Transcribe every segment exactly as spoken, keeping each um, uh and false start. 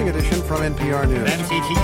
Morning Edition from N P R News.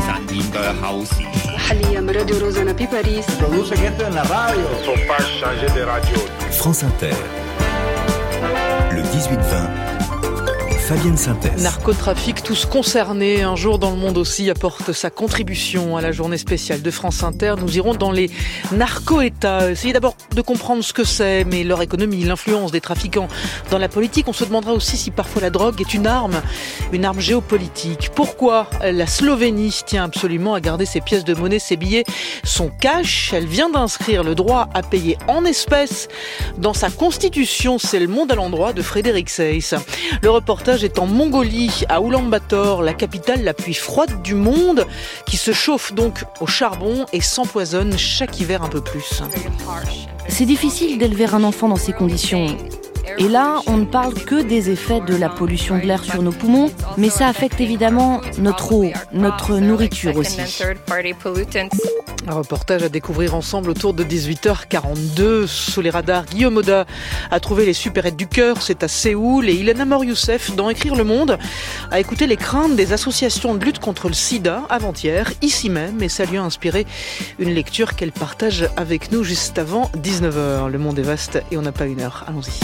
France Inter. Le dix-huit vingt. Fabienne Synthèse. Narcotrafic, tous concernés, un jour dans le monde aussi, apporte sa contribution à la journée spéciale de France Inter. Nous irons dans les narco-États. Essayez d'abord de comprendre ce que c'est, mais leur économie, l'influence des trafiquants dans la politique. On se demandera aussi si parfois la drogue est une arme, une arme géopolitique. Pourquoi la Slovénie tient absolument à garder ses pièces de monnaie, ses billets, son cash? Elle vient d'inscrire le droit à payer en espèces dans sa constitution. C'est le monde à l'endroit de Frédéric Seyss. Le reportage est en Mongolie, à Oulan-Bator, la capitale la plus froide du monde, qui se chauffe donc au charbon et s'empoisonne chaque hiver un peu plus. C'est difficile d'élever un enfant dans ces conditions. Et là, on ne parle que des effets de la pollution de l'air sur nos poumons, mais ça affecte évidemment notre eau, notre nourriture aussi. Un reportage à découvrir ensemble autour de dix-huit heures quarante-deux. Sous les radars, Guillaume Oda a trouvé les supérettes du cœur, c'est à Séoul. Et Ilana Mor-Youssef, dans Écrire le Monde, a écouté les craintes des associations de lutte contre le sida avant-hier, ici même. Et ça lui a inspiré une lecture qu'elle partage avec nous juste avant dix-neuf heures. Le monde est vaste et on n'a pas une heure. Allons-y.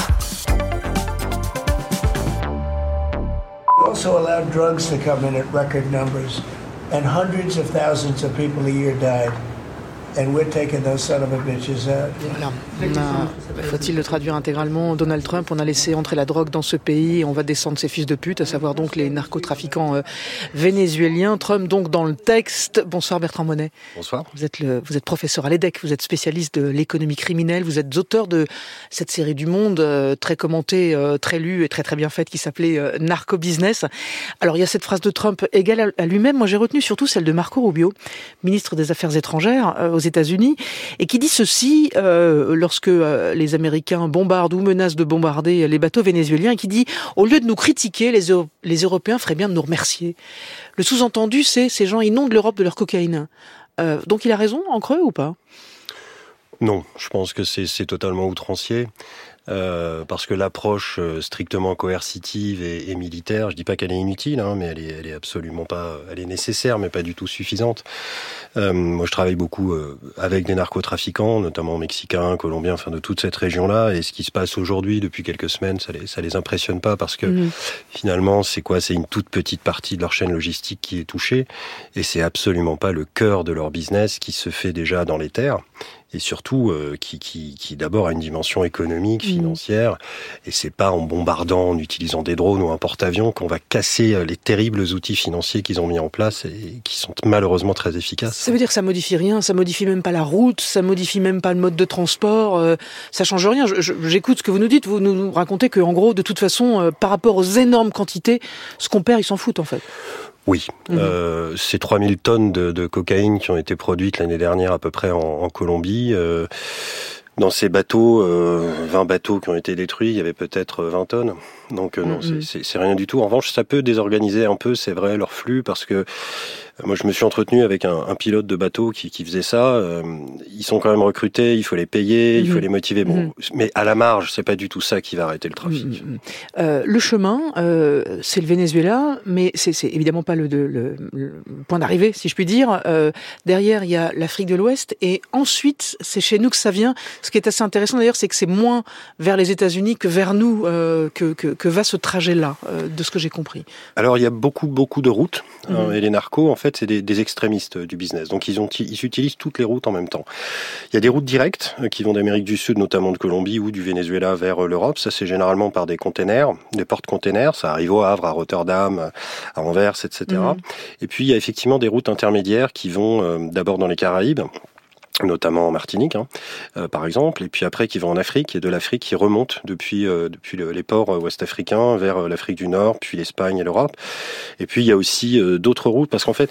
Also allowed drugs to come in at record numbers, and hundreds of thousands of people a year died. And we're taking those son of a bitches out. Voilà. On a, faut-il le traduire intégralement, Donald Trump, on a laissé entrer la drogue dans ce pays et on va descendre ces fils de pute, à savoir donc les narcotrafiquants euh, vénézuéliens. Trump donc dans le texte. Bonsoir Bertrand Monet. Bonsoir. Vous êtes, le, vous êtes professeur à l'E D E C, vous êtes spécialiste de l'économie criminelle, vous êtes auteur de cette série du Monde, euh, très commentée, euh, très lue et très très bien faite, qui s'appelait euh, Narco Business. Alors il y a cette phrase de Trump égale à, à lui-même, moi j'ai retenu surtout celle de Marco Rubio, ministre des Affaires étrangères euh, aux États-Unis, et qui dit ceci euh, lorsque euh, les Américains bombardent ou menacent de bombarder les bateaux vénézuéliens, et qui dit « Au lieu de nous critiquer, les, Euro- les Européens feraient bien de nous remercier ». Le sous-entendu, c'est ces gens inondent l'Europe de leur cocaïne. Euh, donc il a raison, en creux, ou pas ? Non, je pense que c'est, c'est totalement outrancier. Euh, parce que l'approche euh, strictement coercitive et, et militaire, je dis pas qu'elle est inutile, hein, mais elle est, elle est absolument pas, elle est nécessaire, mais pas du tout suffisante. Euh, moi, je travaille beaucoup euh, avec des narcotrafiquants, notamment mexicains, colombiens, enfin de toute cette région-là. Et ce qui se passe aujourd'hui, depuis quelques semaines, ça les, ça les impressionne pas parce que mmh. finalement, c'est quoi ? C'est une toute petite partie de leur chaîne logistique qui est touchée, et c'est absolument pas le cœur de leur business qui se fait déjà dans les terres. Et surtout, euh, qui, qui, qui d'abord a une dimension économique, financière, mmh. et c'est pas en bombardant, en utilisant des drones ou un porte-avions qu'on va casser les terribles outils financiers qu'ils ont mis en place et qui sont malheureusement très efficaces. Ça veut dire que ça modifie rien, ça modifie même pas la route, ça modifie même pas le mode de transport, euh, ça change rien. Je, je, j'écoute ce que vous nous dites, vous nous racontez que, en gros, de toute façon, euh, par rapport aux énormes quantités, ce qu'on perd, ils s'en foutent en fait. Oui, mmh. euh, c'est trois mille tonnes de, de cocaïne qui ont été produites l'année dernière à peu près en, en Colombie. Euh, dans ces bateaux, euh, vingt bateaux qui ont été détruits, il y avait peut-être vingt tonnes. Donc euh, non, mmh. c'est, c'est, c'est rien du tout. En revanche, ça peut désorganiser un peu, c'est vrai, leur flux, parce que moi, je me suis entretenu avec un, un pilote de bateau qui, qui faisait ça. Euh, ils sont quand même recrutés, il faut les payer, mmh. il faut les motiver. Bon, mmh. mais à la marge, c'est pas du tout ça qui va arrêter le trafic. Mmh. Euh, le chemin, euh, c'est le Venezuela, mais c'est, c'est évidemment pas le, le, le, le point d'arrivée, si je puis dire. Euh, derrière, il y a l'Afrique de l'Ouest, et ensuite, c'est chez nous que ça vient. Ce qui est assez intéressant d'ailleurs, c'est que c'est moins vers les États-Unis que vers nous euh, que, que, que va ce trajet-là, euh, de ce que j'ai compris. Alors, il y a beaucoup, beaucoup de routes, mmh. hein, et les narcos, en fait, En fait, c'est des, des extrémistes du business. Donc, ils, ont, ils utilisent toutes les routes en même temps. Il y a des routes directes qui vont d'Amérique du Sud, notamment de Colombie ou du Venezuela vers l'Europe. Ça, c'est généralement par des containers, des porte-containers. Ça arrive au Havre, à Rotterdam, à Anvers, et cetera. Mmh. Et puis, il y a effectivement des routes intermédiaires qui vont euh, d'abord dans les Caraïbes, notamment en Martinique, hein, euh, par exemple, et puis après qui vont en Afrique, et de l'Afrique qui remonte depuis euh, depuis le, les ports euh, ouest-africains vers euh, l'Afrique du Nord, puis l'Espagne et l'Europe. Et puis il y a aussi euh, d'autres routes, parce qu'en fait,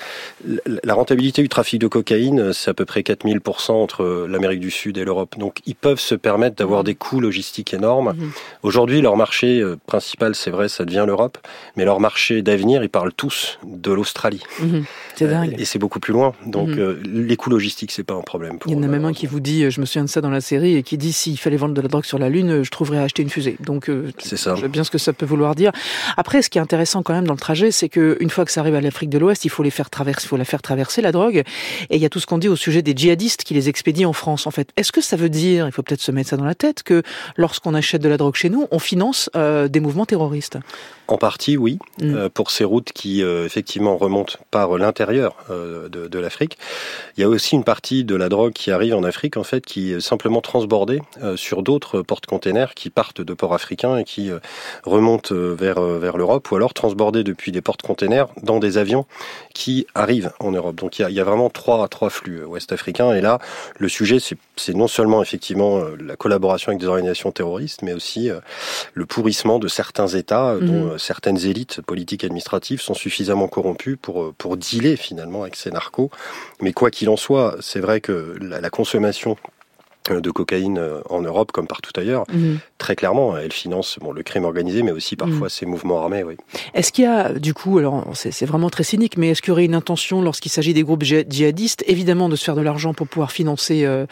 la rentabilité du trafic de cocaïne, c'est à peu près quatre mille pour cent entre l'Amérique du Sud et l'Europe. Donc ils peuvent se permettre d'avoir mmh. des coûts logistiques énormes. Mmh. Aujourd'hui, leur marché euh, principal, c'est vrai, ça devient l'Europe, mais leur marché d'avenir, ils parlent tous de l'Australie. Mmh. C'est dingue. Euh, et c'est beaucoup plus loin. Donc mmh. euh, les coûts logistiques, c'est pas un problème. problème pour eux. Il y en a eux, même un qui vous dit, je me souviens de ça dans la série, et qui dit s'il fallait vendre de la drogue sur la Lune, je trouverais à acheter une fusée. Donc, euh, c'est ça. Je sais bien ce que ça peut vouloir dire. Après, ce qui est intéressant quand même dans le trajet, c'est qu'une fois que ça arrive à l'Afrique de l'Ouest, il faut les faire traverser, il faut la faire traverser la drogue. Et il y a tout ce qu'on dit au sujet des djihadistes qui les expédient en France, en fait. Est-ce que ça veut dire, il faut peut-être se mettre ça dans la tête, que lorsqu'on achète de la drogue chez nous, on finance euh, des mouvements terroristes ? En partie, oui, mmh. euh, pour ces routes qui, euh, effectivement, remontent par l'intérieur euh, de, de l'Afrique. Il y a aussi une partie de la drogue qui arrive en Afrique, en fait, qui est simplement transbordée euh, sur d'autres porte-containers qui partent de ports africains et qui euh, remontent vers, euh, vers l'Europe, ou alors transbordée depuis des porte-containers dans des avions qui arrivent en Europe. Donc il y a, il y a vraiment trois, trois flux euh, ouest-africains. Et là, le sujet, c'est, c'est non seulement, effectivement, euh, la collaboration avec des organisations terroristes, mais aussi euh, le pourrissement de certains États euh, dont mmh. certaines élites politiques et administratives sont suffisamment corrompues pour, pour dealer finalement avec ces narcos. Mais quoi qu'il en soit, c'est vrai que la, la consommation de cocaïne en Europe, comme partout ailleurs, mmh. très clairement, elle finance bon, le crime organisé, mais aussi parfois mmh. ces mouvements armés. Oui. Est-ce qu'il y a, du coup, alors c'est, c'est vraiment très cynique, mais est-ce qu'il y aurait une intention, lorsqu'il s'agit des groupes djihadistes, évidemment de se faire de l'argent pour pouvoir financer euh,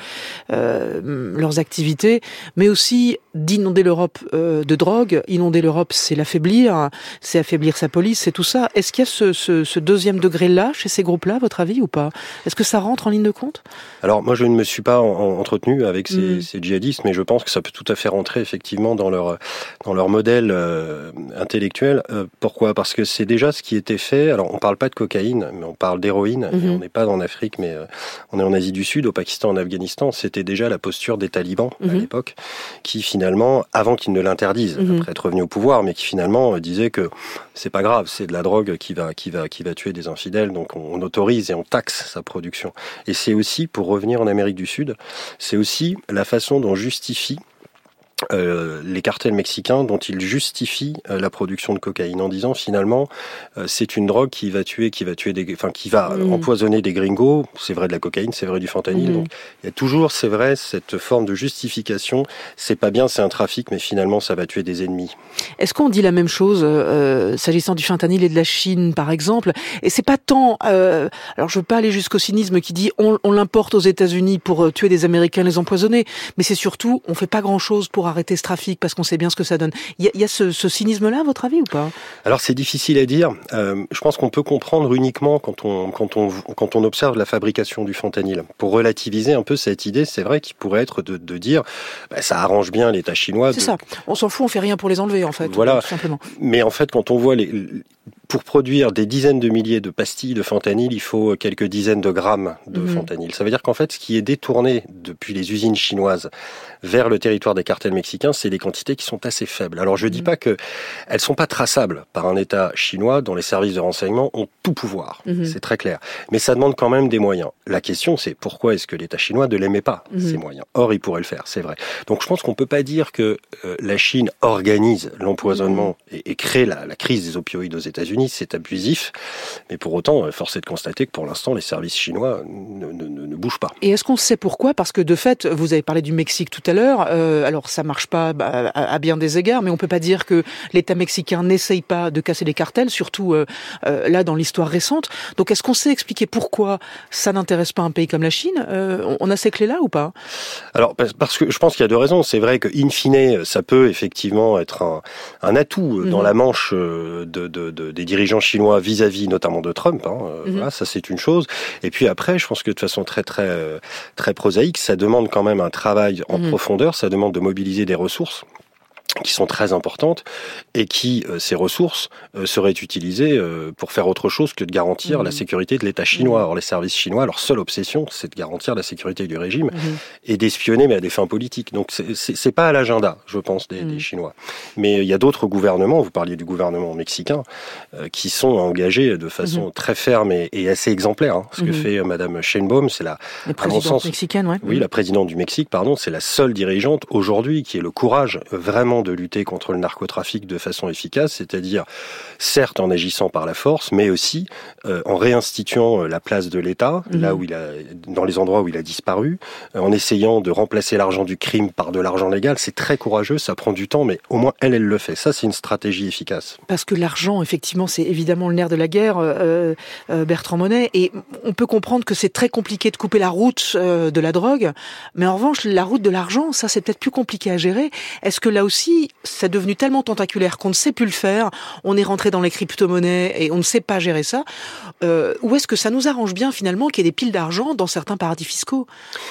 euh, leurs activités, mais aussi d'inonder l'Europe euh, de drogue. Inonder l'Europe, c'est l'affaiblir, c'est affaiblir sa police, c'est tout ça. Est-ce qu'il y a ce, ce, ce deuxième degré-là chez ces groupes-là, à votre avis, ou pas ? Est-ce que ça rentre en ligne de compte ? Alors, moi, je ne me suis pas en, en, entretenu avec ces, mmh. ces djihadistes, mais je pense que ça peut tout à fait rentrer effectivement dans leur dans leur modèle euh, intellectuel. Euh, pourquoi ? Parce que c'est déjà ce qui était fait. Alors on parle pas de cocaïne, mais on parle d'héroïne. Mmh. Et on n'est pas en Afrique, mais euh, on est en Asie du Sud, au Pakistan, en Afghanistan. C'était déjà la posture des talibans mmh. à l'époque, qui finalement, avant qu'ils ne l'interdisent, mmh. après être revenus au pouvoir, mais qui finalement euh, disaient que c'est pas grave, c'est de la drogue qui va qui va qui va tuer des infidèles, donc on, on autorise et on taxe sa production. Et c'est aussi, pour revenir en Amérique du Sud, c'est aussi la façon dont justifie Euh, les cartels mexicains, dont ils justifient euh, la production de cocaïne en disant finalement euh, c'est une drogue qui va tuer, qui va tuer des, enfin qui va mmh. empoisonner des gringos. C'est vrai de la cocaïne, c'est vrai du fentanyl. Mmh. Donc il y a toujours, c'est vrai, cette forme de justification. C'est pas bien, c'est un trafic, mais finalement ça va tuer des ennemis. Est-ce qu'on dit la même chose euh, s'agissant du fentanyl et de la Chine, par exemple ? Et c'est pas tant. Euh, alors je veux pas aller jusqu'au cynisme qui dit on, on l'importe aux États-Unis pour tuer des Américains, les empoisonner, mais c'est surtout on fait pas grand-chose pour arrêter ce trafic parce qu'on sait bien ce que ça donne. Il y a, il y a ce, ce cynisme-là, à votre avis, ou pas ? Alors c'est difficile à dire. Euh, je pense qu'on peut comprendre uniquement quand on quand on quand on observe la fabrication du fentanyl. Pour relativiser un peu cette idée, c'est vrai qu'il pourrait être de, de dire bah, ça arrange bien l'État chinois. C'est de... ça. On s'en fout, on fait rien pour les enlever en fait. Voilà. Tout simplement. Mais en fait, quand on voit les pour produire des dizaines de milliers de pastilles de fentanyl, il faut quelques dizaines de grammes de mmh. fentanyl. Ça veut dire qu'en fait, ce qui est détourné depuis les usines chinoises vers le territoire des cartels mexicains, c'est des quantités qui sont assez faibles. Alors je dis mmh. pas que elles sont pas traçables par un État chinois dont les services de renseignement ont tout pouvoir. Mmh. C'est très clair. Mais ça demande quand même des moyens. La question, c'est pourquoi est-ce que l'État chinois ne l'aimait pas, mmh. ces moyens ? Or, il pourrait le faire, c'est vrai. Donc je pense qu'on peut pas dire que euh, la Chine organise l'empoisonnement mmh. et, et crée la, la crise des opioïdes aux États-Unis. C'est abusif, mais pour autant, force est de constater que pour l'instant, les services chinois ne, ne, ne bougent pas. Et est-ce qu'on sait pourquoi ? Parce que de fait, vous avez parlé du Mexique tout à l'heure, euh, alors ça marche pas bah, à, à bien des égards, mais on peut pas dire que l'État mexicain n'essaye pas de casser les cartels, surtout euh, euh, là dans l'histoire récente. Donc est-ce qu'on sait expliquer pourquoi ça n'intéresse pas un pays comme la Chine ? euh, On a ces clés-là ou pas ? Alors, parce que je pense qu'il y a deux raisons. C'est vrai que, in fine, ça peut effectivement être un, un atout dans mmh. la manche de, de, de, des dirigeants chinois vis-à-vis notamment de Trump. Hein. Euh, mmh. Voilà, ça c'est une chose. Et puis après, je pense que de façon très très très prosaïque, ça demande quand même un travail en mmh. profondeur. Ça demande de mobiliser des ressources qui sont très importantes et qui, euh, ces ressources, euh, seraient utilisées euh, pour faire autre chose que de garantir mmh. la sécurité de l'État chinois. Mmh. Alors les services chinois, leur seule obsession, c'est de garantir la sécurité du régime mmh. et d'espionner, mais à des fins politiques. Donc c'est, c'est, c'est pas à l'agenda, je pense, des, mmh. des Chinois. Mais il y a d'autres gouvernements, vous parliez du gouvernement mexicain, euh, qui sont engagés de façon mmh. très ferme et, et assez exemplaire. Hein. Ce mmh. que fait Madame Sheinbaum, c'est la, la présidente mexicaine, ouais. Oui, mmh. la présidente du Mexique, pardon, c'est la seule dirigeante aujourd'hui qui ait le courage vraiment moyen de lutter contre le narcotrafic de façon efficace, c'est-à-dire certes en agissant par la force, mais aussi euh, en réinstituant la place de l'État, mmh. là où il a, dans les endroits où il a disparu, euh, en essayant de remplacer l'argent du crime par de l'argent légal. C'est très courageux, ça prend du temps, mais au moins elle, elle le fait. Ça, c'est une stratégie efficace. Parce que l'argent, effectivement, c'est évidemment le nerf de la guerre, euh, euh, Bertrand Monet, et on peut comprendre que c'est très compliqué de couper la route euh, de la drogue, mais en revanche, la route de l'argent, ça, c'est peut-être plus compliqué à gérer. Est-ce que là aussi, c'est devenu tellement tentaculaire qu'on ne sait plus le faire, on est rentré dans les crypto-monnaies et on ne sait pas gérer ça, euh, ou est-ce que ça nous arrange bien finalement qu'il y ait des piles d'argent dans certains paradis fiscaux ?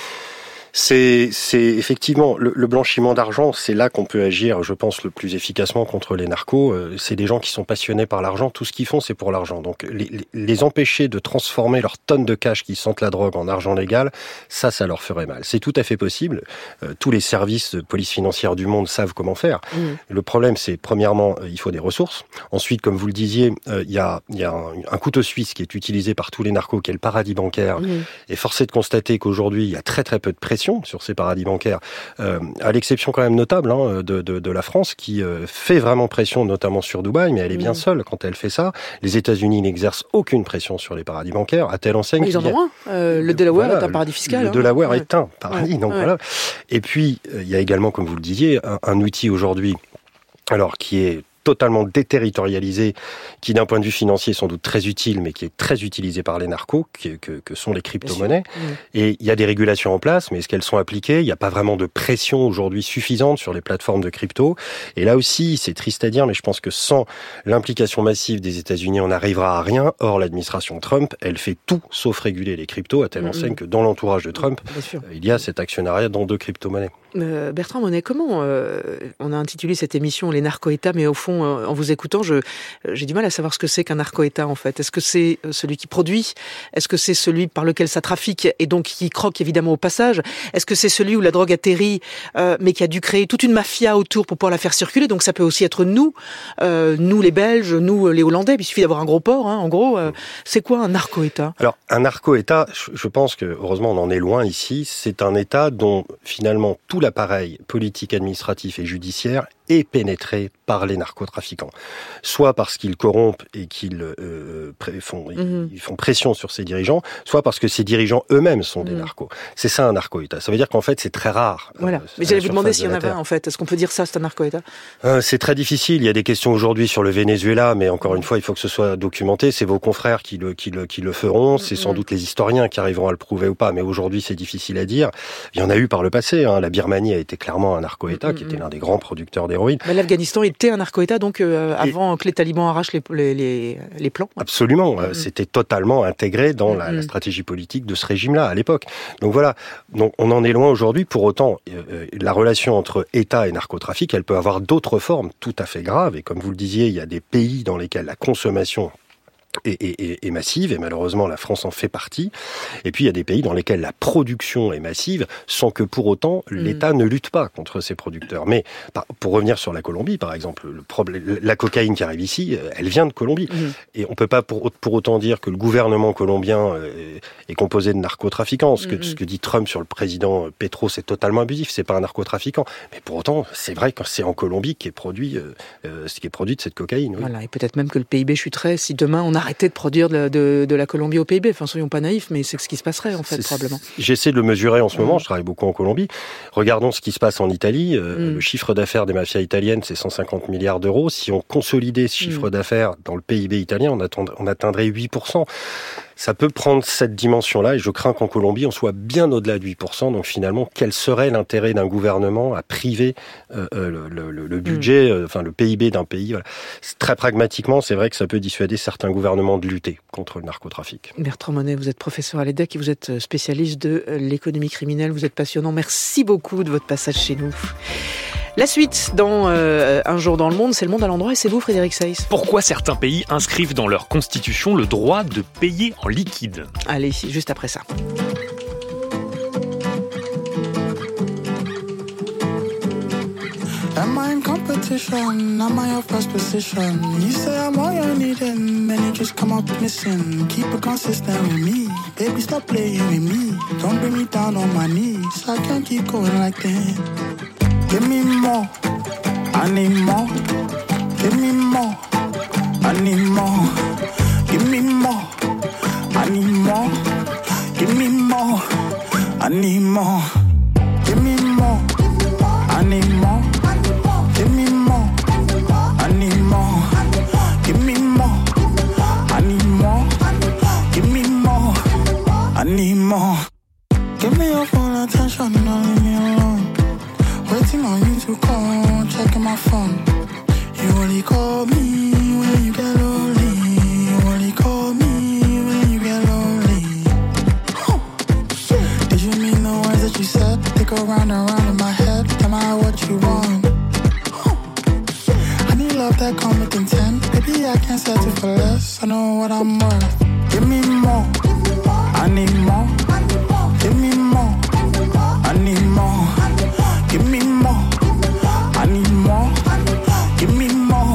C'est, c'est effectivement le, le blanchiment d'argent, c'est là qu'on peut agir, je pense, le plus efficacement contre les narcos. C'est des gens qui sont passionnés par l'argent, tout ce qu'ils font, c'est pour l'argent. Donc les, les, les empêcher de transformer leurs tonnes de cash qui sentent la drogue en argent légal, ça, ça leur ferait mal. C'est tout à fait possible. Euh, tous les services de police financière du monde savent comment faire. Mmh. Le problème, c'est premièrement, il faut des ressources. Ensuite, comme vous le disiez, euh, il y a, il y a un, un couteau suisse qui est utilisé par tous les narcos, qui est le paradis bancaire. Mmh. Et force est de constater qu'aujourd'hui, il y a très très peu de pression sur ces paradis bancaires, euh, à l'exception quand même notable hein, de, de, de la France qui euh, fait vraiment pression notamment sur Dubaï, mais elle est bien mmh. seule quand elle fait ça. Les États-Unis n'exercent aucune pression sur les paradis bancaires, à telle enseigne. Ils en ont un. Euh, le Delaware voilà, est un paradis fiscal. Le hein. Delaware ouais. est un paradis. Ouais. Donc, ouais. voilà. Et puis, il y a également, comme vous le disiez, un, un outil aujourd'hui alors qui est totalement déterritorialisé, qui d'un point de vue financier est sans doute très utile, mais qui est très utilisé par les narcos, que, que, que sont les crypto-monnaies. Mmh. Et il y a des régulations en place, mais est-ce qu'elles sont appliquées ? Il n'y a pas vraiment de pression aujourd'hui suffisante sur les plateformes de crypto. Et là aussi, c'est triste à dire, mais je pense que sans l'implication massive des États-Unis, on n'arrivera à rien. Or, l'administration Trump, elle fait tout sauf réguler les cryptos, à telle mmh. enseigne que dans l'entourage de Trump, mmh, il y a cet actionnariat dans deux crypto-monnaies. Euh, Bertrand Monet, comment euh, on a intitulé cette émission « Les narco-États », mais au fond, euh, en vous écoutant, je, j'ai du mal à savoir ce que c'est qu'un narco-État, en fait. Est-ce que c'est celui qui produit ? Est-ce que c'est celui par lequel ça trafique et donc qui croque évidemment au passage ? Est-ce que c'est celui où la drogue atterrit, euh, mais qui a dû créer toute une mafia autour pour pouvoir la faire circuler ? Donc ça peut aussi être nous, euh, nous les Belges, nous les Hollandais, puis il suffit d'avoir un gros port, hein, en gros. Euh, c'est quoi un narco-État ? Alors, un narco-État, je pense que, heureusement, on en est loin ici, c'est un État dont, finalement, tout l'appareil politique, administratif et judiciaire est pénétré par les narcotrafiquants. Soit parce qu'ils corrompent et qu'ils euh, font, mmh. ils font pression sur ces dirigeants, soit parce que ces dirigeants eux-mêmes sont mmh. des narcos. C'est ça un narco-État. Ça veut dire qu'en fait, c'est très rare. Voilà. Euh, Mais j'allais vous demander s'il y en avait un, en fait. Est-ce qu'on peut dire ça, c'est un narco-État ? euh, C'est très difficile. Il y a des questions aujourd'hui sur le Venezuela, mais encore une fois, il faut que ce soit documenté. C'est vos confrères qui le, qui le, qui le feront. C'est mmh. sans doute les historiens qui arriveront à le prouver ou pas. Mais aujourd'hui, c'est difficile à dire. Il y en a eu par le passé. Hein. La Birmanie a été clairement un narco-État, mmh. qui était l'un des grands producteurs d'héroïne. Mais l'Afghanistan était un narco-État, donc euh, avant et... que les talibans arrachent les, les, les, les plans. Absolument, mmh. c'était totalement intégré dans mmh. la, la stratégie politique de ce régime-là à l'époque. Donc voilà, donc on en est loin aujourd'hui. Pour autant, euh, la relation entre État et narcotrafic, elle peut avoir d'autres formes tout à fait graves. Et comme vous le disiez, il y a des pays dans lesquels la consommation Et, et, et massive, et malheureusement la France en fait partie. Et puis il y a des pays dans lesquels la production est massive, sans que pour autant l'État mmh. ne lutte pas contre ces producteurs. Mais pour revenir sur la Colombie, par exemple, le problème, la cocaïne qui arrive ici, elle vient de Colombie. Mmh. Et on peut pas pour, pour autant dire que le gouvernement colombien est composé de narcotrafiquants. Ce que, mmh. ce que dit Trump sur le président Petro, c'est totalement abusif. C'est pas un narcotrafiquant. Mais pour autant, c'est vrai que c'est en Colombie qu'est produit, euh, ce qui est produit de cette cocaïne. Oui. Voilà, et peut-être même que le P I B chuterait si demain on a arrêter de produire de, de, de la Colombie au P I B. Enfin, soyons pas naïfs, mais c'est ce qui se passerait, en fait, c'est, probablement. J'essaie de le mesurer en ce moment. Je travaille beaucoup en Colombie. Regardons ce qui se passe en Italie. Euh, mm. Le chiffre d'affaires des mafias italiennes, c'est cent cinquante milliards d'euros. Si on consolidait ce chiffre mm. d'affaires dans le P I B italien, on, attend, on atteindrait huit pour cent. Ça peut prendre cette dimension-là, et je crains qu'en Colombie, on soit bien au-delà de huit pour cent. Donc finalement, quel serait l'intérêt d'un gouvernement à priver euh, le, le, le budget, mm. euh, enfin le P I B d'un pays voilà. Très pragmatiquement, c'est vrai que ça peut dissuader certains gouvernements de lutter contre le narcotrafic. Bertrand Monet, vous êtes professeur à l'E D E C et vous êtes spécialiste de l'économie criminelle. Vous êtes passionnant. Merci beaucoup de votre passage chez nous. La suite dans euh, Un jour dans le monde, c'est le monde à l'endroit et c'est vous, Frédéric Seyss. Pourquoi certains pays inscrivent dans leur constitution le droit de payer en liquide ? Allez, juste après ça. Am I in competition? Am I your first position? You say I'm all you're needing, then you just come up missing. Keep it consistent with me, baby, stop playing with me. Don't bring me down on my knees, I can't keep going like that. Give me more, I need more. Give me more. I need more. Give me more. I need more. Give me more. I need more. Give me more. I need more. Give me more. I need more. Give me more. I need more. Give me more. I need more. Give me your full attention, don't leave me alone. Waiting on you to call, checking my phone. You only call me when you get lonely. You only call me when you get lonely. Huh. Did you mean the words that you said? They go round and round in my head. Am I what you want? Huh. I need love that come with intent. Baby, I can't settle for less. I know what I'm worth. Give me more. I need more. Give me more. I need more. Give me more. I need more. Give me more.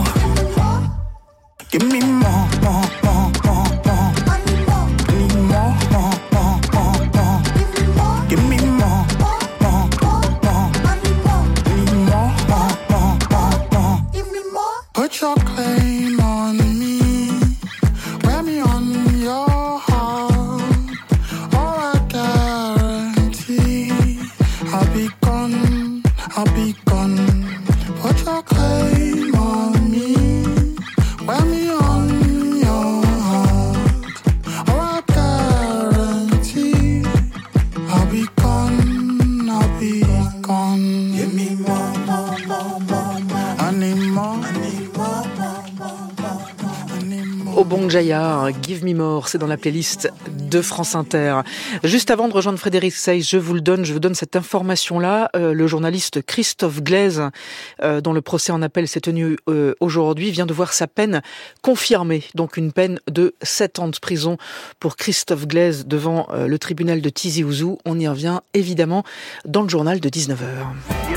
Give me more, more, more, more, more. I need more, more, more, more, more. Give me more, more, more, more. I need more, more, more, more, more. Give me more. Put your claim on me. Wear me on your heart. Oh, I guarantee I'll be gone, I'll be gone. Put your claim on me. Wear me on your heart. Oh, I guarantee I'll be gone, I'll be gone. Give me more, more, more, more, more. I need more, I need more, more, more, more. I need more. Obong Jaya, Give Me More, c'est dans la playlist de France Inter. Juste avant de rejoindre Frédéric Seyss, je vous le donne, je vous donne cette information-là. Euh, le journaliste Christophe Glaise, euh, dont le procès en appel s'est tenu euh, aujourd'hui, vient de voir sa peine confirmée. Donc une peine de sept ans de prison pour Christophe Glaise devant euh, le tribunal de Tizi Ouzou. On y revient évidemment dans le journal de dix-neuf heures.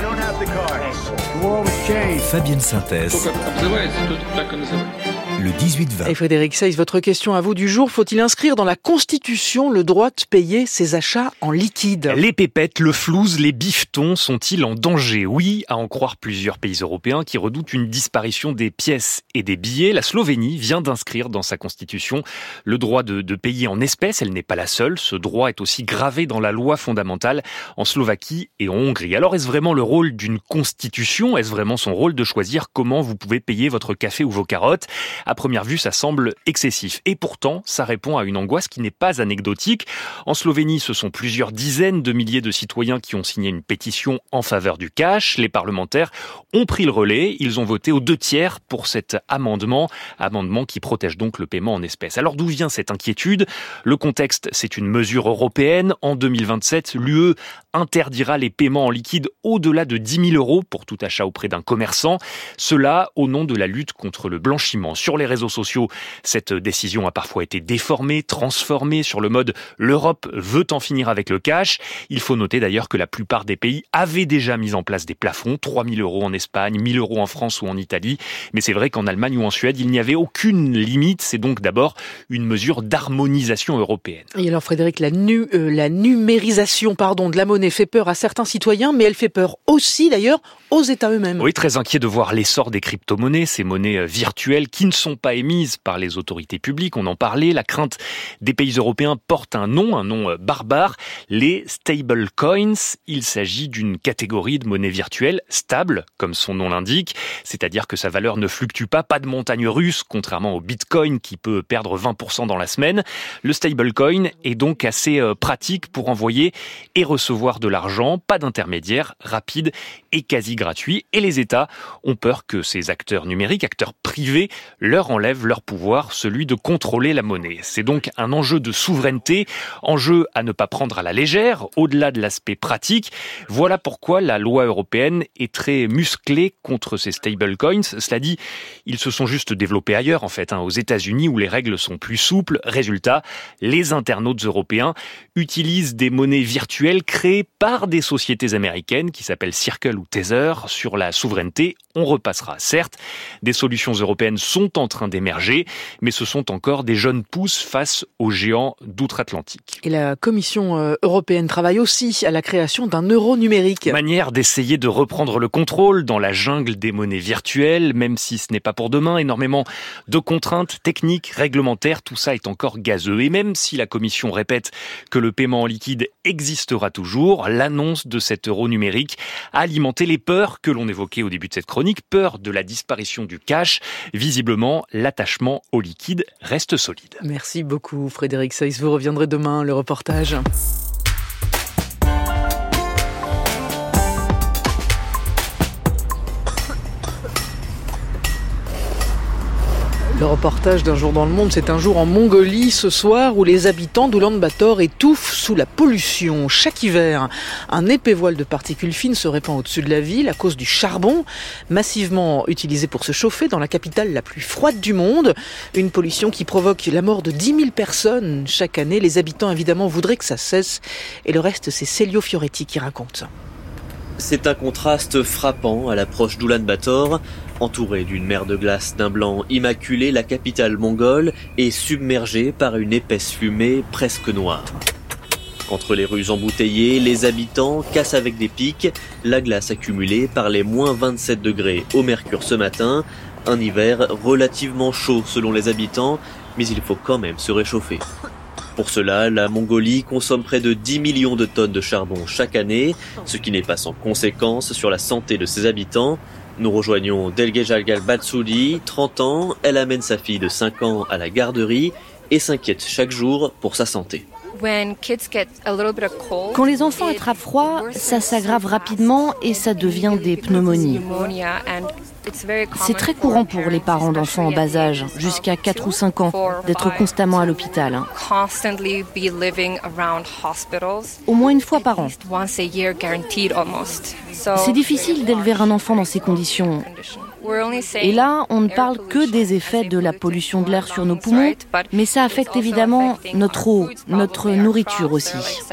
Fabienne Synthèse. Le dix-huit vingt. Et Frédéric Seyss, votre question à vous du jour. Faut-il inscrire dans la Constitution le droit de payer ses achats en liquide ? Les pépettes, le flouze, les bifetons sont-ils en danger ? Oui, à en croire plusieurs pays européens qui redoutent une disparition des pièces et des billets. La Slovénie vient d'inscrire dans sa constitution le droit de, de payer en espèces. Elle n'est pas la seule. Ce droit est aussi gravé dans la loi fondamentale en Slovaquie et en Hongrie. Alors est-ce vraiment le rôle d'une constitution ? Est-ce vraiment son rôle de choisir comment vous pouvez payer votre café ou vos carottes ? À première vue, ça semble excessif. Et pourtant, ça répond à une angoisse qui n'est pas anecdotique. En Slovénie, ce sont plusieurs dizaines de milliers de citoyens qui ont signé une pétition en faveur du cash. Les parlementaires ont pris le relais. Ils ont voté aux deux tiers pour cet amendement, amendement qui protège donc le paiement en espèces. Alors d'où vient cette inquiétude ? Le contexte, c'est une mesure européenne. En deux mille vingt-sept, l'U E interdira les paiements en liquide au-delà de dix mille euros pour tout achat auprès d'un commerçant. Cela au nom de la lutte contre le blanchiment. Sur les réseaux sociaux, cette décision a parfois été déformée, transformée sur le mode « l'Europe veut en finir avec le cash ». Il faut noter d'ailleurs que la plupart des pays avaient déjà mis en place des plafonds, trois mille euros en Espagne, mille euros en France ou en Italie. Mais c'est vrai qu'en Allemagne ou en Suède, il n'y avait aucune limite. C'est donc d'abord une mesure d'harmonisation européenne. Et alors Frédéric, la, nu, euh, la numérisation pardon, de la monnaie fait peur à certains citoyens, mais elle fait peur aussi d'ailleurs aux États eux-mêmes. Oui, très inquiet de voir l'essor des crypto-monnaies, ces monnaies virtuelles qui ne sont pas émises par les autorités publiques. On en parlait, la crainte des pays européens porte un nom, un nom barbare, les stablecoins. Il s'agit d'une catégorie de monnaie virtuelle stable, comme son nom l'indique, c'est-à-dire que sa valeur ne fluctue pas, pas de montagne russe, contrairement au bitcoin qui peut perdre vingt pour cent dans la semaine. Le stablecoin est donc assez pratique pour envoyer et recevoir de l'argent, pas d'intermédiaire, rapide et quasi gratuit. Et les États ont peur que ces acteurs numériques, acteurs privés, leur enlèvent leur pouvoir, celui de contrôler la monnaie. C'est donc un enjeu de souveraineté, enjeu à ne pas prendre à la légère, au-delà de l'aspect pratique. Voilà pourquoi la loi européenne est très musclée contre ces stablecoins. Cela dit, ils se sont juste développés ailleurs, en fait, hein, aux États-Unis où les règles sont plus souples. Résultat, les internautes européens utilisent des monnaies virtuelles créées exploitées par des sociétés américaines qui s'appellent Circle ou Tether. Sur la souveraineté, on repassera. Certes, des solutions européennes sont en train d'émerger, mais ce sont encore des jeunes pousses face aux géants d'outre-Atlantique. Et la Commission européenne travaille aussi à la création d'un euro numérique. Manière d'essayer de reprendre le contrôle dans la jungle des monnaies virtuelles, même si ce n'est pas pour demain. Énormément de contraintes techniques, réglementaires, tout ça est encore gazeux. Et même si la Commission répète que le paiement en liquide existera toujours, l'annonce de cet euro numérique a alimenté les peurs que l'on évoquait au début de cette chronique, peur de la disparition du cash. Visiblement, l'attachement au liquide reste solide. Merci beaucoup Frédéric Seyss. Vous reviendrez demain, le reportage. Le reportage d'un jour dans le monde, c'est un jour en Mongolie ce soir où les habitants d'Oulan-Bator étouffent sous la pollution. Chaque hiver, un épais voile de particules fines se répand au-dessus de la ville à cause du charbon, massivement utilisé pour se chauffer dans la capitale la plus froide du monde. Une pollution qui provoque la mort de dix mille personnes chaque année. Les habitants évidemment voudraient que ça cesse. Et le reste, c'est Celio Fioretti qui raconte. C'est un contraste frappant à l'approche d'Oulan-Bator. Entourée d'une mer de glace d'un blanc immaculé, la capitale mongole est submergée par une épaisse fumée presque noire. Entre les rues embouteillées, les habitants cassent avec des pics la glace accumulée par les moins vingt-sept degrés au mercure ce matin. Un hiver relativement chaud selon les habitants, mais il faut quand même se réchauffer. Pour cela, la Mongolie consomme près de dix millions de tonnes de charbon chaque année, ce qui n'est pas sans conséquence sur la santé de ses habitants. Nous rejoignons Delgejalgal Batsouli, trente ans, elle amène sa fille de cinq ans à la garderie et s'inquiète chaque jour pour sa santé. Quand les enfants attrapent froid, ça s'aggrave rapidement et ça devient des pneumonies. C'est très courant pour les parents d'enfants en bas âge, jusqu'à quatre ou cinq ans, d'être constamment à l'hôpital. Au moins une fois par an. C'est difficile d'élever un enfant dans ces conditions. Et là, on ne parle que des effets de la pollution de l'air sur nos poumons, mais ça affecte évidemment notre eau, notre nourriture aussi.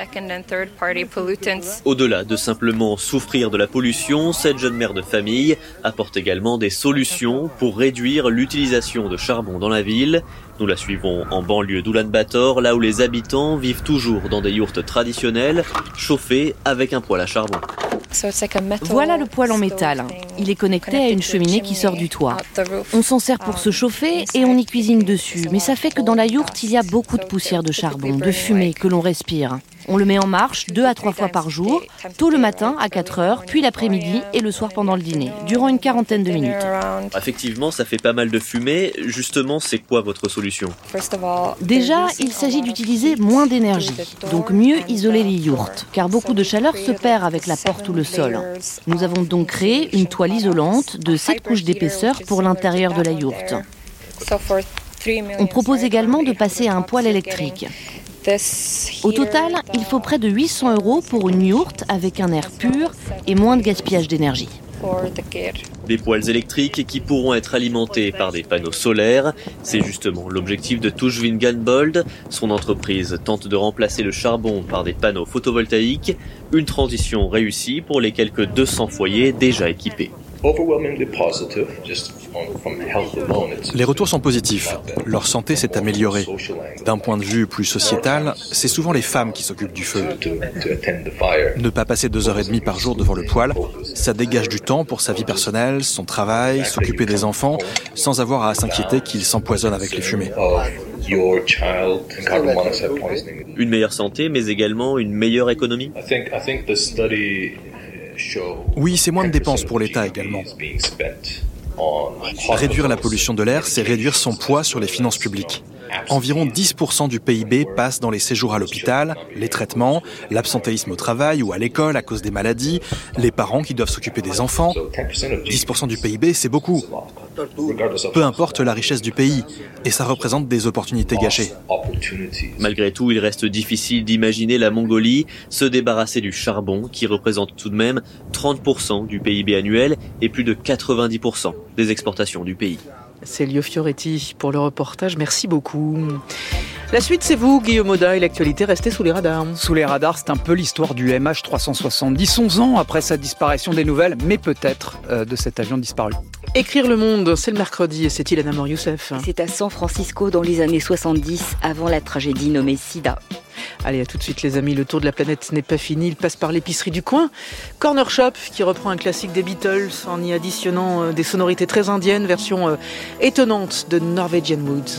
Au-delà de simplement souffrir de la pollution, cette jeune mère de famille apporte également des solutions pour réduire l'utilisation de charbon dans la ville. Nous la suivons en banlieue d'Oulan-Bator, là où les habitants vivent toujours dans des yourtes traditionnelles, chauffées avec un poêle à charbon. Voilà le poêle en métal. Il est connecté à une cheminée qui sort du toit. On s'en sert pour se chauffer et on y cuisine dessus. Mais ça fait que dans la yourte, il y a beaucoup de poussière de charbon, de fumée que l'on respire. On le met en marche deux à trois fois par jour, tôt le matin à quatre heures, puis l'après-midi et le soir pendant le dîner, durant une quarantaine de minutes. Effectivement, ça fait pas mal de fumée. Justement, c'est quoi votre solution ? Déjà, il s'agit d'utiliser moins d'énergie, donc mieux isoler les yourtes, car beaucoup de chaleur se perd avec la porte ou le sol. Nous avons donc créé une toile isolante de sept couches d'épaisseur pour l'intérieur de la yourte. On propose également de passer à un poêle électrique. Au total, il faut près de huit cents euros pour une yourte avec un air pur et moins de gaspillage d'énergie. Des poêles électriques qui pourront être alimentés par des panneaux solaires. C'est justement l'objectif de Tujvin Ganbold. Son entreprise tente de remplacer le charbon par des panneaux photovoltaïques. Une transition réussie pour les quelques deux cents foyers déjà équipés. Les retours sont positifs. Leur santé s'est améliorée. D'un point de vue plus sociétal, c'est souvent les femmes qui s'occupent du feu. Ne pas passer deux heures et demie par jour devant le poêle, ça dégage du temps pour sa vie personnelle, son travail, s'occuper des enfants, sans avoir à s'inquiéter qu'ils s'empoisonnent avec les fumées. Une meilleure santé, mais également une meilleure économie. Oui, c'est moins de dépenses pour l'État également. Réduire la pollution de l'air, c'est réduire son poids sur les finances publiques. Environ dix pour cent du P I B passe dans les séjours à l'hôpital, les traitements, l'absentéisme au travail ou à l'école à cause des maladies, les parents qui doivent s'occuper des enfants. dix pour cent du P I B, c'est beaucoup. Peu importe la richesse du pays, et ça représente des opportunités gâchées. Malgré tout, il reste difficile d'imaginer la Mongolie se débarrasser du charbon, qui représente tout de même trente pour cent du P I B annuel et plus de quatre-vingt-dix pour cent des exportations du pays. Celio Fioretti pour le reportage, merci beaucoup. La suite, c'est vous, Guillaume Audin, et l'actualité restée sous les radars. Sous les radars, c'est un peu l'histoire du M H trois cent soixante-dix, onze ans après sa disparition, des nouvelles, mais peut-être euh, de cet avion disparu. Écrire le monde, c'est le mercredi, et c'est Ilana Mor-Youssef. C'est à San Francisco dans les années soixante-dix, avant la tragédie nommée SIDA. Allez, à tout de suite les amis, le tour de la planète n'est pas fini, il passe par l'épicerie du coin. Corner Shop, qui reprend un classique des Beatles en y additionnant euh, des sonorités très indiennes, version euh, étonnante de Norwegian Woods.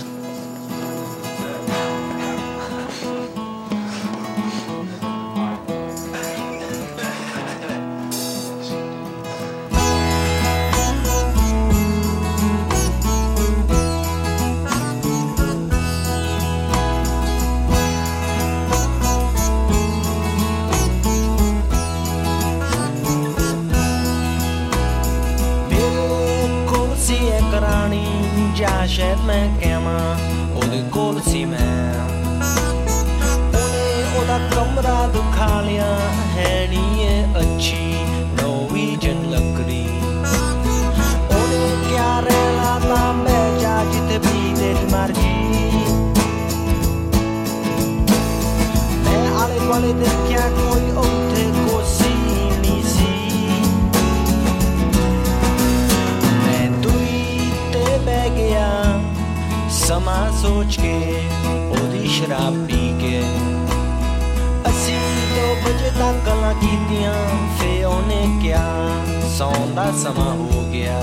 ਸ਼ਹਿਰ ਮੈਂ ਕਹਿਵਾਂ ਉਹਦੇ ਕੋਲ ਸੀ ਮੈਂ ਉਹਨੇ ਉਹਦਾ ਕਮਰਾ ਦੁਖਾ ਲਿਆ ਹੈ ਨੀ ਇਹ ਅੱਛੀ ਨੋਰਵੇਜਨ ਲੱਕੜੀ ਉਹਨੇ ਕਿਹਾ ਰਹਿਣਾ ਤਾਂ ਮੈਂ ਜਾ ਜਿੱਥੇ ਵੀ ਤੇਰੀ ਮਰਜ਼ੀ ਮੈਂ ਆਲੇ ਦੁਆਲੇ ਦੇਖਿਆ ਕੋਈ ਉੱਥੇ ਕੋਸੀ ਨਹੀਂ ਸੀ ਮੈਂ ਦੂਰੀ ਤੇ ਬਹਿ ਗਿਆ ਸਮਾਂ ਸੋਚ ਕੇ ਉਹਦੀ ਸ਼ਰਾਬ ਪੀ ਕੇ ਅਸੀਂ ਦੋ ਵਜੇ ਤੱਕ ਗੱਲਾਂ ਕੀਤੀਆਂ ਫੇ ਉਹਨੇ ਕਿਹਾ ਸੌਣ ਦਾ ਸਮਾਂ ਹੋ ਗਿਆ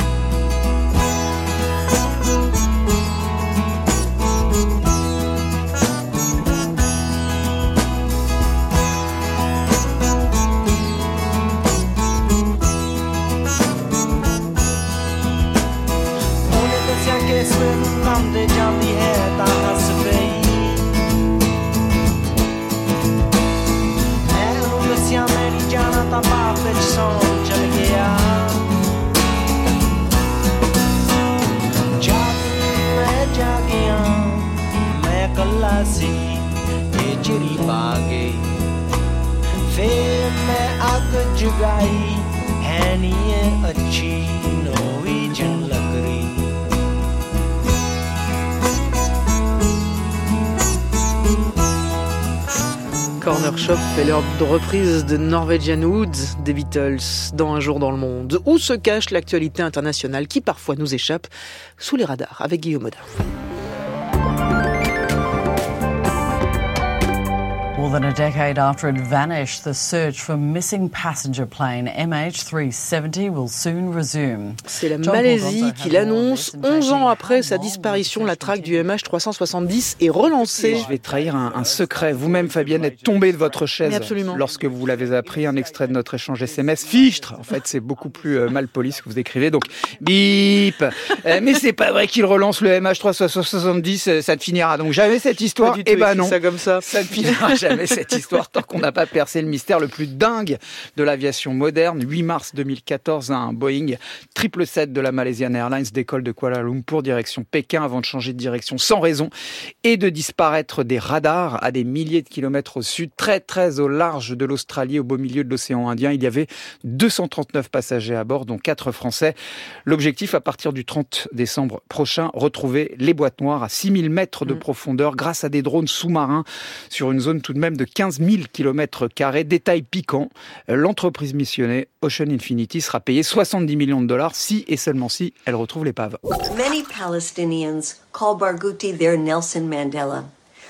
ਤੇ ਜਾਂਦੀ ਹੈ ਤਾਂ ਹੱਸ ਪਈ ਮੈਂ ਉਹਨੂੰ ਦੱਸਿਆ ਮੈਂ ਨਹੀਂ ਜਾਣਾ ਤਾਂ ਬਾਪ ਵਿੱਚ ਸੌਣ ਚਲ ਗਿਆ ਜਦ ਮੈਂ ਜਾਗਿਆ ਮੈਂ ਕੱਲਾ ਸੀ ਇਹ ਚਿੜੀ ਪਾ ਗਈ ਫੇਰ ਮੈਂ ਅੱਗ ਜਗਾਈ ਹੈ ਨੀ ਇਹ ਅੱਛੀ ਨੋਰਵੇਜਨ ਲੱਕੜੀ Corner Shop fait leur reprise de Norwegian Woods des Beatles dans Un jour dans le monde. Où se cache l'actualité internationale qui parfois nous échappe sous les radars avec Guillaume Audin. More than a decade after it vanished, the search for missing passenger plane M H three seventy will soon resume. C'est la Malaisie qui l'annonce. onze ans après sa disparition, la traque du M H trois cent soixante-dix est relancée. Je vais trahir un, un secret. Vous-même, Fabienne, êtes tombée de votre chaise lorsque vous l'avez appris. Un extrait de notre échange S M S. Fichtre. En fait, c'est beaucoup plus euh, mal poli ce que vous écrivez. Donc, bip. euh, mais c'est pas vrai qu'il relance le M H trois cent soixante-dix. Euh, ça ne finira donc jamais cette histoire. Eh ben non. Ça comme ça. Ça ne finira jamais cette histoire tant qu'on n'a pas percé le mystère le plus dingue de l'aviation moderne. huit mars deux mille quatorze, un Boeing triple sept de la Malaysian Airlines décolle de Kuala Lumpur direction Pékin avant de changer de direction sans raison et de disparaître des radars à des milliers de kilomètres au sud, très très au large de l'Australie, au beau milieu de l'océan Indien. Il y avait deux cent trente-neuf passagers à bord, dont quatre Français. L'objectif, à partir du trente décembre prochain, retrouver les boîtes noires à six mille mètres de profondeur grâce à des drones sous-marins sur une zone tout de même de quinze mille kilomètres carrés. Détail piquant, l'entreprise missionnée Ocean Infinity sera payée soixante-dix millions de dollars si et seulement si elle retrouve l'épave. Many Palestinians call Barghouti their Nelson Mandela.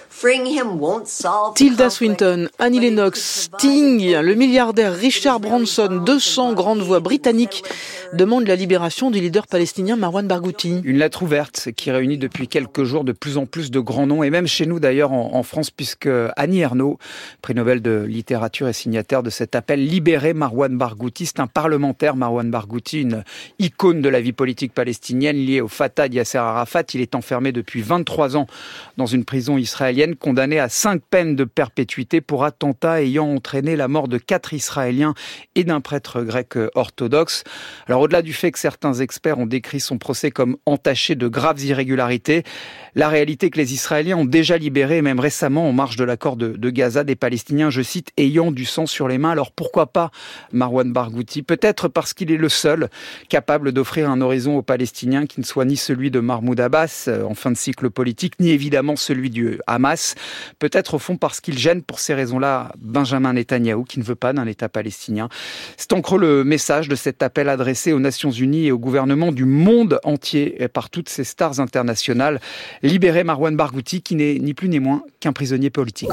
Tilda Swinton, Annie Lennox, Sting, le milliardaire Richard Branson, deux cents grandes voix britanniques demandent la libération du leader palestinien Marwan Barghouti. Une lettre ouverte qui réunit depuis quelques jours de plus en plus de grands noms, et même chez nous d'ailleurs en, en France, puisque Annie Ernaux, prix Nobel de littérature, est signataire de cet appel « Libérer Marwan Barghouti ». C'est un parlementaire, Marwan Barghouti, une icône de la vie politique palestinienne liée au Fatah de Yasser Arafat. Il est enfermé depuis vingt-trois ans dans une prison israélienne israélienne condamnée à cinq peines de perpétuité pour attentat ayant entraîné la mort de quatre Israéliens et d'un prêtre grec orthodoxe. Alors au-delà du fait que certains experts ont décrit son procès comme entaché de graves irrégularités, la réalité est que les Israéliens ont déjà libéré, même récemment en marge de l'accord de, de Gaza, des Palestiniens, je cite, ayant du sang sur les mains. Alors pourquoi pas Marwan Barghouti ? Peut-être parce qu'il est le seul capable d'offrir un horizon aux Palestiniens qui ne soit ni celui de Mahmoud Abbas en fin de cycle politique, ni évidemment celui du Hamas. Peut-être au fond parce qu'il gêne pour ces raisons-là Benjamin Netanyahou, qui ne veut pas d'un État palestinien. C'est en gros le message de cet appel adressé aux Nations Unies et au gouvernement du monde entier par toutes ces stars internationales. Libérer Marwan Barghouti, qui n'est ni plus ni moins qu'un prisonnier politique.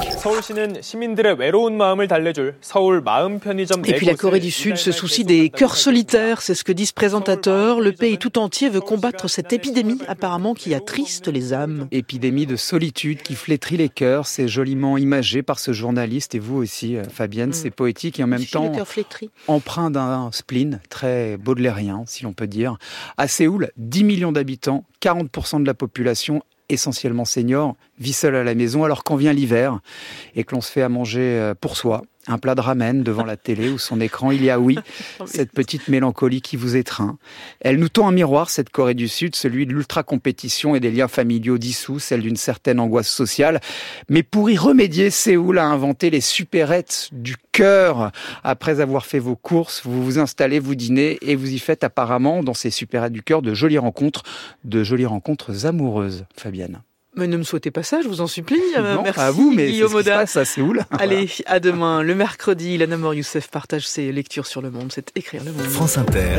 Et puis la Corée du Sud se soucie des cœurs solitaires, c'est ce que dit ce présentateur. Le pays tout entier veut combattre cette épidémie apparemment qui attriste les âmes. Épidémie de solitude qui flétrit les cœurs, c'est joliment imagé par ce journaliste et vous aussi Fabienne, mmh. C'est poétique et en même Je temps empreint d'un spleen très baudelairien si l'on peut dire. À Séoul, dix millions d'habitants, quarante pour cent de la population essentiellement senior, vit seul à la maison alors quand vient l'hiver et que l'on se fait à manger pour soi. Un plat de ramen devant la télé ou son écran, il y a, oui, cette petite mélancolie qui vous étreint. Elle nous tend un miroir, cette Corée du Sud, celui de l'ultra-compétition et des liens familiaux dissous, celle d'une certaine angoisse sociale. Mais pour y remédier, Séoul a inventé les supérettes du cœur. Après avoir fait vos courses, vous vous installez, vous dînez et vous y faites apparemment, dans ces supérettes du cœur, de jolies rencontres, de jolies rencontres amoureuses, Fabienne. Mais ne me souhaitez pas ça, je vous en supplie. Non, Merci à vous, mais Guillaume c'est ce qui se Oda. passe à Séoul. Allez, à demain. Le mercredi, Ilana Mor-Youssef partage ses lectures sur le monde. C'est écrire le monde. France Inter.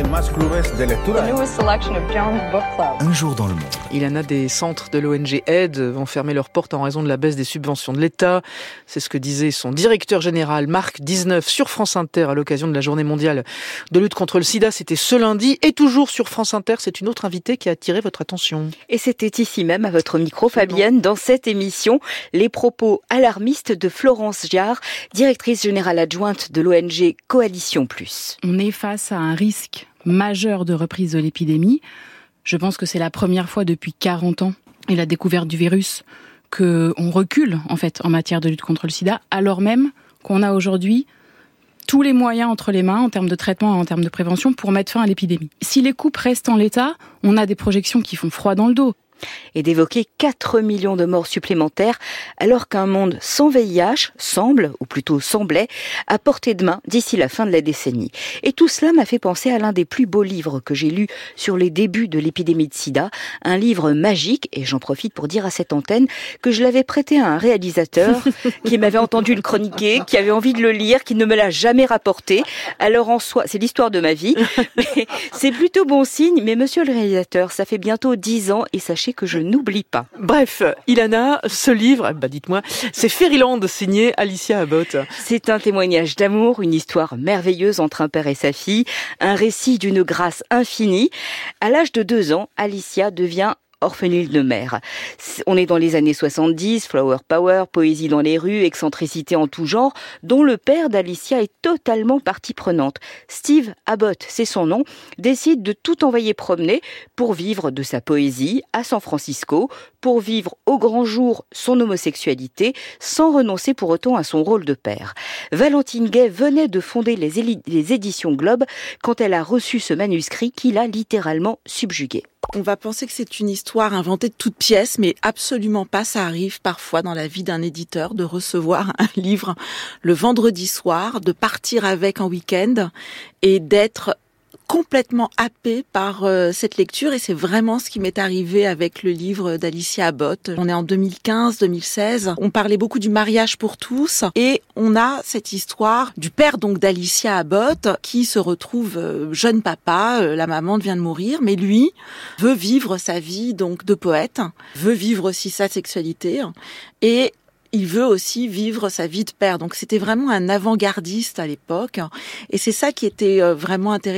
Un jour dans le monde. Ilana, des centres de l'O N G Aide vont fermer leurs portes en raison de la baisse des subventions de l'État. C'est ce que disait son directeur général, Marc dix-neuf, sur France Inter à l'occasion de la journée mondiale de lutte contre le sida. C'était ce lundi. Et toujours sur France Inter, c'est une autre invitée qui a attiré votre attention. Et c'était ici même, à votre micro, Fabienne, dans cette émission, les propos alarmistes de Florence Giard, directrice générale adjointe de l'O N G Coalition Plus. On est face à un risque majeur de reprise de l'épidémie. Je pense que c'est la première fois depuis quarante ans et la découverte du virus qu'on recule en fait en matière de lutte contre le sida, alors même qu'on a aujourd'hui tous les moyens entre les mains en termes de traitement et en termes de prévention pour mettre fin à l'épidémie. Si les coupes restent en l'état, on a des projections qui font froid dans le dos. Et d'évoquer quatre millions de morts supplémentaires alors qu'un monde sans V I H semble, ou plutôt semblait, à portée de main d'ici la fin de la décennie. Et tout cela m'a fait penser à l'un des plus beaux livres que j'ai lus sur les débuts de l'épidémie de sida, un livre magique, et j'en profite pour dire à cette antenne que je l'avais prêté à un réalisateur qui m'avait entendu le chroniquer, qui avait envie de le lire, qui ne me l'a jamais rapporté. Alors en soi, c'est l'histoire de ma vie, mais c'est plutôt bon signe, mais monsieur le réalisateur, ça fait bientôt dix ans et sachez que je n'oublie pas. Bref, Ilana, ce livre, bah dites-moi, c'est Fairyland, signé Alicia Abbott. C'est un témoignage d'amour, une histoire merveilleuse entre un père et sa fille, un récit d'une grâce infinie. À l'âge de deux ans, Alicia devient orpheline de mère. On est dans les années soixante-dix, flower power, poésie dans les rues, excentricité en tout genre, dont le père d'Alicia est totalement partie prenante. Steve Abbott, c'est son nom, décide de tout envoyer promener pour vivre de sa poésie à San Francisco, pour vivre au grand jour son homosexualité, sans renoncer pour autant à son rôle de père. Valentine Gay venait de fonder les, éli- les éditions Globe quand elle a reçu ce manuscrit qui l'a littéralement subjugué. On va penser que c'est une histoire inventée de toutes pièces, mais absolument pas. Ça arrive parfois dans la vie d'un éditeur de recevoir un livre le vendredi soir, de partir avec en week-end et d'être complètement happé par euh, cette lecture, et c'est vraiment ce qui m'est arrivé avec le livre d'Alicia Abbott. On est en deux mille quinze deux mille seize, on parlait beaucoup du mariage pour tous et on a cette histoire du père donc d'Alicia Abbott qui se retrouve euh, jeune papa, euh, la maman vient de mourir, mais lui veut vivre sa vie donc de poète, veut vivre aussi sa sexualité et il veut aussi vivre sa vie de père. Donc c'était vraiment un avant-gardiste à l'époque et c'est ça qui était vraiment intéressant.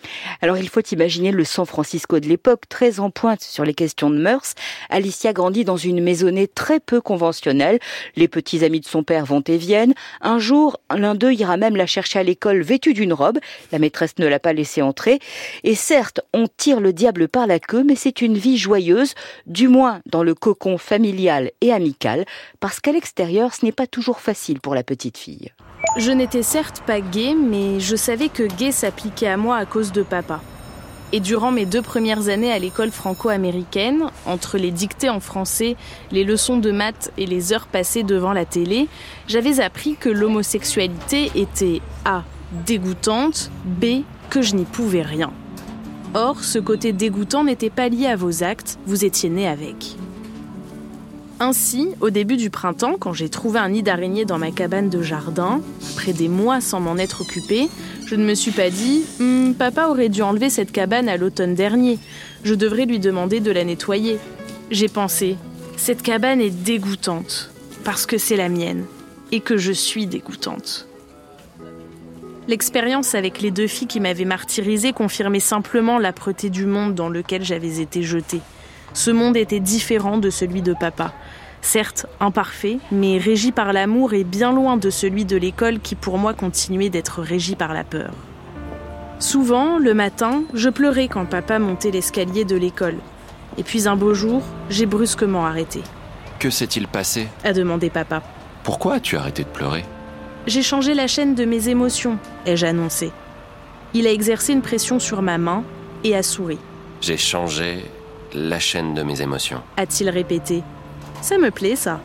Alors il faut imaginer le San Francisco de l'époque, très en pointe sur les questions de mœurs. Alicia grandit dans une maisonnée très peu conventionnelle. Les petits amis de son père vont et viennent. Un jour, l'un d'eux ira même la chercher à l'école vêtue d'une robe. La maîtresse ne l'a pas laissée entrer. Et certes, on tire le diable par la queue, mais c'est une vie joyeuse, du moins dans le cocon familial et amical, parce qu'à l'extérieur, ce n'est pas toujours facile pour la petite fille. Je n'étais certes pas gay, mais je savais que gay s'appliquait à moi à cause de papa. Et durant mes deux premières années à l'école franco-américaine, entre les dictées en français, les leçons de maths et les heures passées devant la télé, j'avais appris que l'homosexualité était A. dégoûtante, B. que je n'y pouvais rien. Or, ce côté dégoûtant n'était pas lié à vos actes, vous étiez né avec. Ainsi, au début du printemps, quand j'ai trouvé un nid d'araignée dans ma cabane de jardin, après des mois sans m'en être occupée, je ne me suis pas dit hm, « Papa aurait dû enlever cette cabane à l'automne dernier. Je devrais lui demander de la nettoyer. » J'ai pensé « Cette cabane est dégoûtante, parce que c'est la mienne, et que je suis dégoûtante. » L'expérience avec les deux filles qui m'avaient martyrisée confirmait simplement l'âpreté du monde dans lequel j'avais été jetée. Ce monde était différent de celui de papa. Certes, imparfait, mais régi par l'amour et bien loin de celui de l'école qui pour moi continuait d'être régi par la peur. Souvent, le matin, je pleurais quand papa montait l'escalier de l'école. Et puis un beau jour, j'ai brusquement arrêté. Que s'est-il passé ? A demandé papa. Pourquoi as-tu arrêté de pleurer ? J'ai changé la chaîne de mes émotions, ai-je annoncé. Il a exercé une pression sur ma main et a souri. J'ai changé la chaîne de mes émotions, a-t-il répété. Ça me plaît, ça.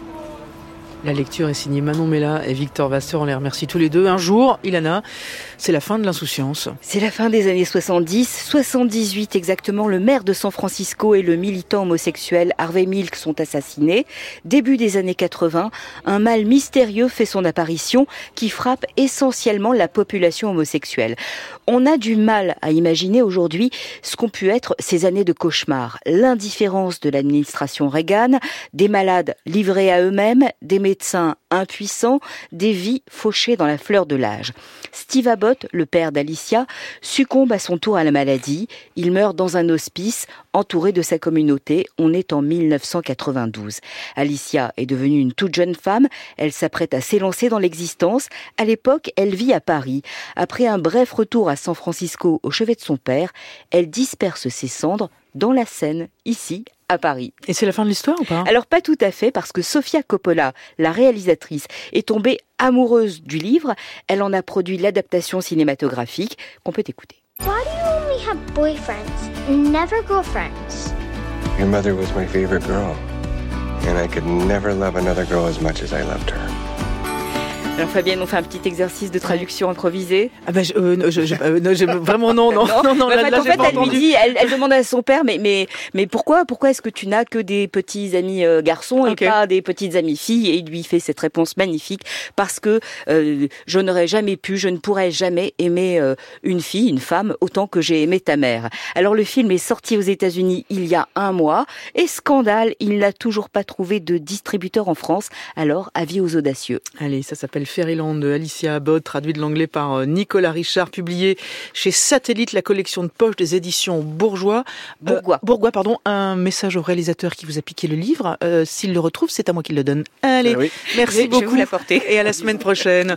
La lecture est signée Manon Mella et Victor Vasseur. On les remercie tous les deux. Un jour, Ilana, c'est la fin de l'insouciance. C'est la fin des années soixante-dix, soixante-dix-huit exactement. Le maire de San Francisco et le militant homosexuel Harvey Milk sont assassinés. Début des années quatre-vingts, un mal mystérieux fait son apparition qui frappe essentiellement la population homosexuelle. On a du mal à imaginer aujourd'hui ce qu'ont pu être ces années de cauchemar. L'indifférence de l'administration Reagan, des malades livrés à eux-mêmes, des médecins impuissants, des vies fauchées dans la fleur de l'âge. Steve Abbott, le père d'Alicia, succombe à son tour à la maladie. Il meurt dans un hospice, entouré de sa communauté. On est en mille neuf cent quatre-vingt-douze. Alicia est devenue une toute jeune femme. Elle s'apprête à s'élancer dans l'existence. À l'époque, elle vit à Paris. Après un bref retour à San Francisco au chevet de son père, elle disperse ses cendres dans la Seine, ici, à Paris. Et c'est la fin de l'histoire ou pas ? Alors pas tout à fait, parce que Sofia Coppola, la réalisatrice, est tombée amoureuse du livre. Elle en a produit l'adaptation cinématographique qu'on peut écouter. Why do you only have boyfriends and never girlfriends? Your mother was my favorite girl, and I could never love another girl as much as I loved her. Alors Fabienne, on fait un petit exercice de traduction improvisée. Ah ben, je, euh, je, je, euh, non, je, vraiment non, non, non, non, non bah, là, en fait, là, en j'ai fait pas elle entendu. lui dit, elle, elle demande à son père, mais mais mais pourquoi, pourquoi est-ce que tu n'as que des petits amis euh, garçons et okay. pas des petites amies filles ? Et il lui fait cette réponse magnifique parce que euh, je n'aurais jamais pu, je ne pourrais jamais aimer euh, une fille, une femme autant que j'ai aimé ta mère. Alors le film est sorti aux États-Unis il y a un mois et scandale, il n'a toujours pas trouvé de distributeur en France. Alors avis aux audacieux. Allez, ça s'appelle Fairyland de Alicia Abbott, traduit de l'anglais par Nicolas Richard, publié chez Satellite, la collection de poche des éditions Bourgeois. Bourgois. Euh, Bourgois, pardon. Un message au réalisateur qui vous a piqué le livre. Euh, s'il le retrouve, c'est à moi qu'il le donne. Allez, ah oui. merci je, beaucoup. Je vais vous l'apporter. Et à la semaine prochaine.